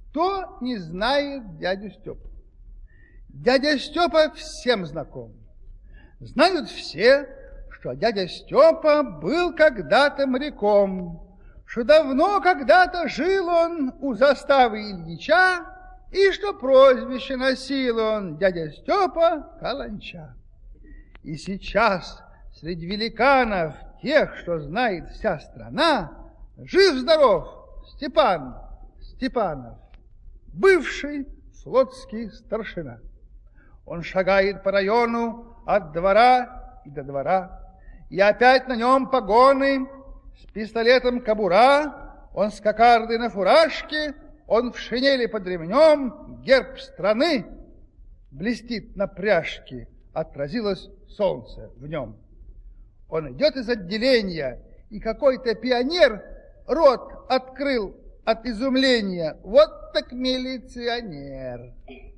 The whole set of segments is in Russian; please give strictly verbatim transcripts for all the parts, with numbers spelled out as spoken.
Кто не знает дядю Степу? Дядя Степа всем знаком. Знают все, что дядя Степа был когда-то моряком, что давно когда-то жил он у заставы Ильича, и что прозвище носил он дядя Степа Каланча. И сейчас среди великанов, тех, что знает вся страна, жив-здоров Степан Степанов, бывший флотский старшина. Он шагает по району от двора и до двора, и опять на нем погоны, с пистолетом кобура, он с кокардой на фуражке, он в шинели под ремнем, герб страны блестит на пряжке, отразилось солнце в нем. Он идет из отделения, и какой-то пионер рот открыл от изумления. Вот так милиционер.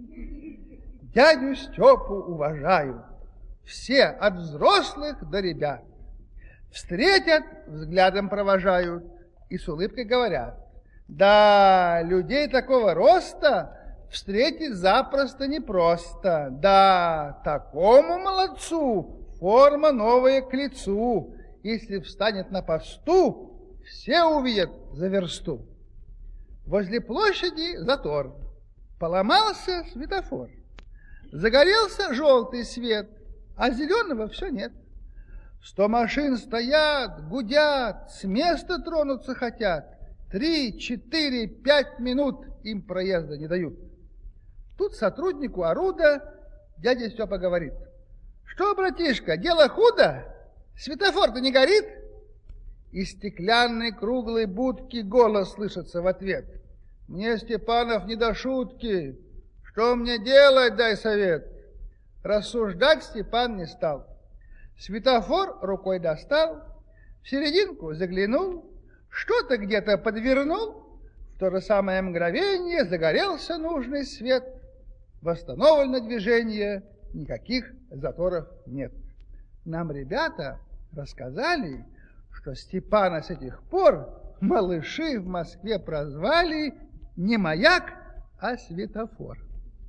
Дядю Степу уважают все, от взрослых до ребят. Встретят, взглядом провожают и с улыбкой говорят: да, людей такого роста встретить запросто непросто. Да, такому молодцу форма новая к лицу. Если встанет на посту, все увидят за версту. Возле площади затор. Поломался светофор. Загорелся желтый свет, а зеленого все нет. Сто машин стоят, гудят, с места тронуться хотят. Три, четыре, пять минут им проезда не дают. Тут сотруднику оруда дядя Степа говорит: что, братишка, дело худо? Светофор-то не горит? Из стеклянной круглой будки голос слышится в ответ: мне, Степанов, не до шутки. Что мне делать, дай совет. Рассуждать Степан не стал. Светофор рукой достал, в серединку заглянул, что-то где-то подвернул, в то же самое мгновение загорелся нужный свет. Восстановлено движение, никаких заторов нет. Нам ребята рассказали, что Степана с этих пор малыши в Москве прозвали не маяк, а светофор.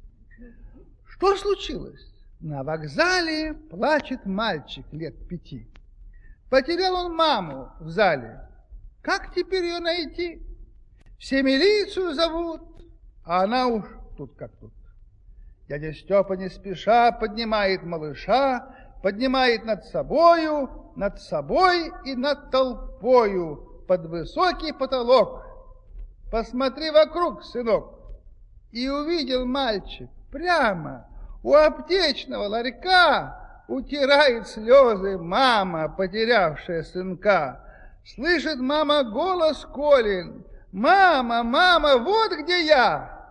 Что случилось? На вокзале плачет мальчик лет пяти. Потерял он маму в зале. Как теперь ее найти? Все милицию зовут, а она уж тут как тут. Дядя Степа не спеша поднимает малыша, поднимает над собою, над собой и над толпою под высокий потолок. Посмотри вокруг, сынок. И увидел мальчик прямо у аптечного ларька утирает слезы мама, потерявшая сынка. Слышит мама голос Колин: мама, мама, вот где я.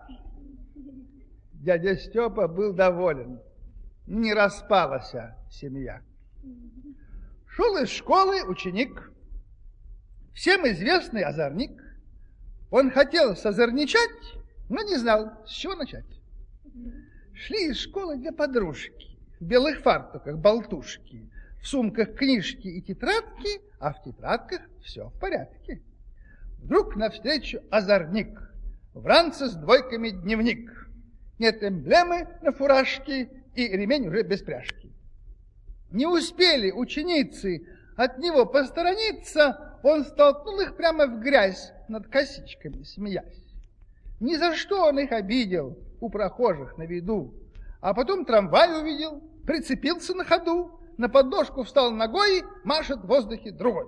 Дядя Степа был доволен. Не распалась семья. Шел из школы ученик, всем известный озорник. Он хотел созорничать, но не знал, с чего начать. Шли из школы две подружки в белых фартуках, болтушки, в сумках книжки и тетрадки, а в тетрадках все в порядке. Вдруг навстречу озорник, в ранце с двойками дневник. Нет эмблемы на фуражке и ремень уже без пряжки. Не успели ученицы от него посторониться, он столкнул их прямо в грязь над косичками, смеясь. Ни за что он их обидел у прохожих на виду. А потом трамвай увидел, прицепился на ходу, на подножку встал ногой, машет в воздухе другой.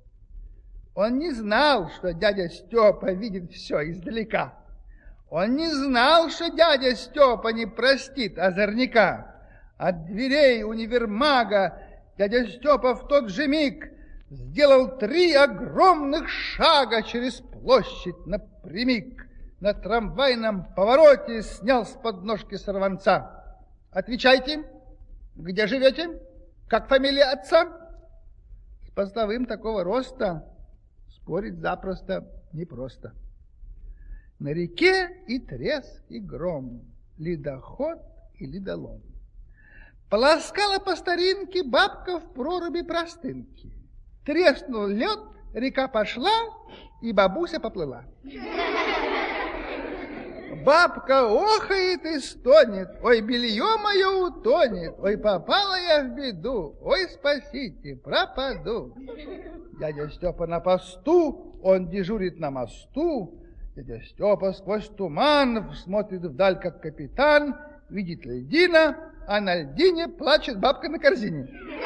Он не знал, что дядя Степа видит все издалека. Он не знал, что дядя Степа не простит озорника. От дверей универмага дядя Степа в тот же миг сделал три огромных шага через площадь напрямик. На трамвайном повороте снял с подножки сорванца. Отвечайте, где живете? Как фамилия отца? С постовым такого роста спорить запросто непросто. На реке и треск, и гром, ледоход и ледолом. Полоскала по старинке бабка в проруби простынки. Треснул лед, река пошла, и бабуся поплыла. бабка охает и стонет, ой, белье мое утонет, ой, попала я в беду, ой, спасите, пропаду. Дядя Степа на посту, он дежурит на мосту. Дядя Степа сквозь туман смотрит вдаль, как капитан, видит льдина, а на льдине плачет бабка на корзине.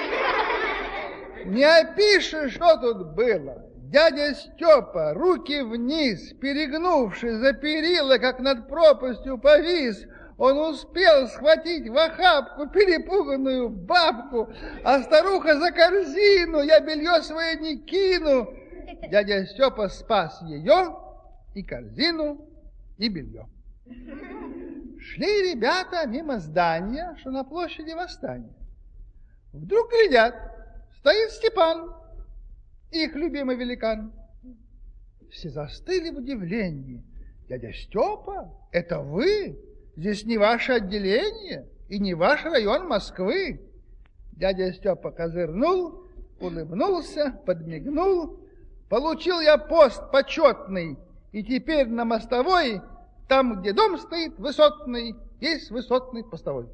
Не опишешь, что тут было. Дядя Степа, руки вниз, перегнувшись за перила, как над пропастью повис, он успел схватить в охапку перепуганную бабку, а старуха за корзину, я белье свое не кину. Дядя Степа спас ее, и корзину, и белье. Шли ребята мимо здания, что на площади Восстания. Вдруг глядят, стоит Степан, их любимый великан. Все застыли в удивлении. Дядя Степа, это вы? Здесь не ваше отделение и не ваш район Москвы. Дядя Степа козырнул, улыбнулся, подмигнул. Получил я пост почетный, и теперь на мостовой, там, где дом стоит высотный, есть высотный постовой.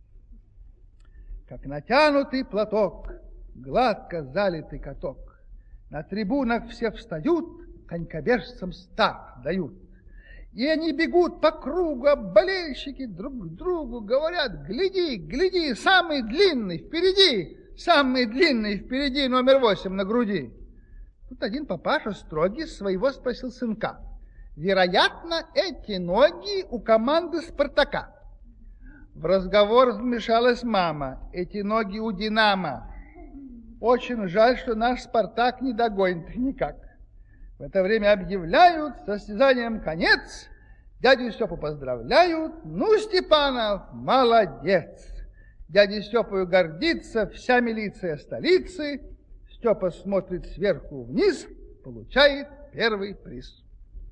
Как натянутый платок, гладко залитый каток. На трибунах все встают, конькобежцам старт дают. И они бегут по кругу, а болельщики друг к другу говорят: гляди, гляди, самый длинный впереди, самый длинный впереди, номер восемь на груди. Тут один папаша строгий своего спросил сынка: вероятно, эти ноги у команды «Спартака». В разговор вмешалась мама: эти ноги у «Динамо». Очень жаль, что наш «Спартак» не догонит их никак. В это время объявляют состязанием конец. Дядю Степу поздравляют. Ну, Степанов, молодец. Дядя Степою гордится вся милиция столицы. Степа смотрит сверху вниз, получает первый приз.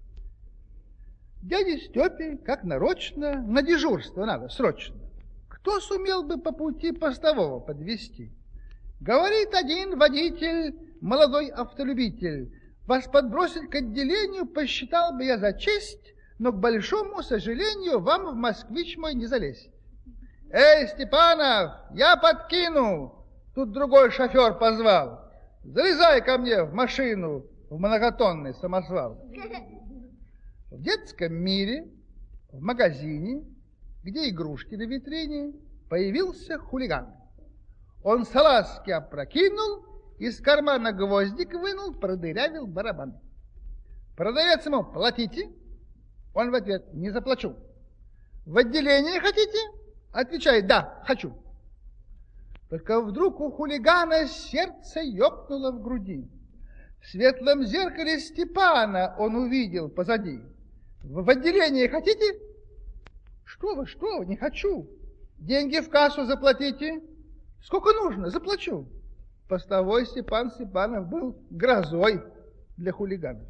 Дяде Степе, как нарочно, на дежурство надо срочно. Кто сумел бы по пути постового подвести? Говорит один водитель, молодой автолюбитель: вас подбросить к отделению посчитал бы я за честь, но, к большому сожалению, вам в москвич мой не залезть. Эй, Степанов, я подкину! Тут другой шофер позвал. Залезай ко мне в машину, в многотонный самосвал. В детском мире, в магазине, где игрушки на витрине, появился хулиган. Он салазки опрокинул, из кармана гвоздик вынул, продырявил барабан. Продавец ему: платите? Он в ответ: не заплачу. В отделение хотите? Отвечает: да, хочу. Только вдруг у хулигана сердце ёкнуло в груди. В светлом зеркале Степана он увидел позади. В отделение хотите? Что вы, что вы, не хочу. Деньги в кассу заплатите. Сколько нужно, заплачу. Постовой Степан Степанов был грозой для хулиганов.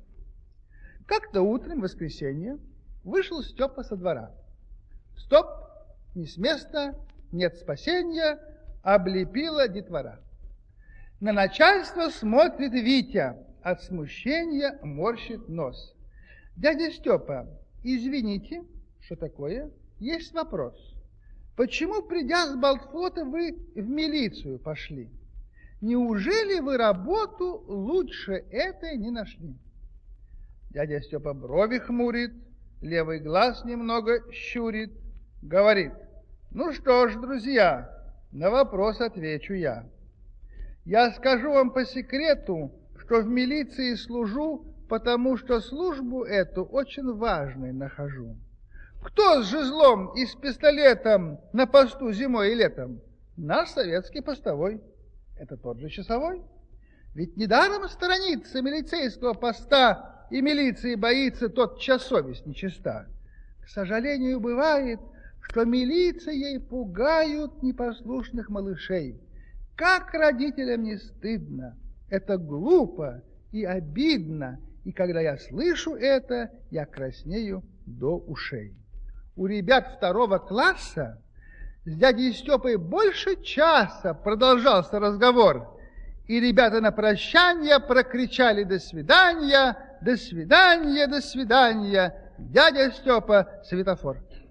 Как-то утром, в воскресенье, вышел Степа со двора. Стоп, не с места, нет спасения, облепила детвора. На начальство смотрит Витя, от смущения морщит нос. Дядя Степа, извините, что такое? Есть вопрос. Почему, придя с Балтфлота, вы в милицию пошли? Неужели вы работу лучше этой не нашли? Дядя Степа брови хмурит, левый глаз немного щурит, говорит: ну что ж, друзья, на вопрос отвечу я. Я скажу вам по секрету, что в милиции служу, потому что службу эту очень важной нахожу. Кто с жезлом и с пистолетом на посту зимой и летом? Наш советский постовой. Это тот же часовой. Ведь недаром сторонится милицейского поста и милиции боится тот, чья совесть нечиста. К сожалению, бывает, что милицией пугают непослушных малышей. Как родителям не стыдно, это глупо и обидно, и когда я слышу это, я краснею до ушей. У ребят второго класса с дядей Степой больше часа продолжался разговор, и ребята на прощание прокричали: до свидания, до свидания, до свидания. дядя Степа светофор.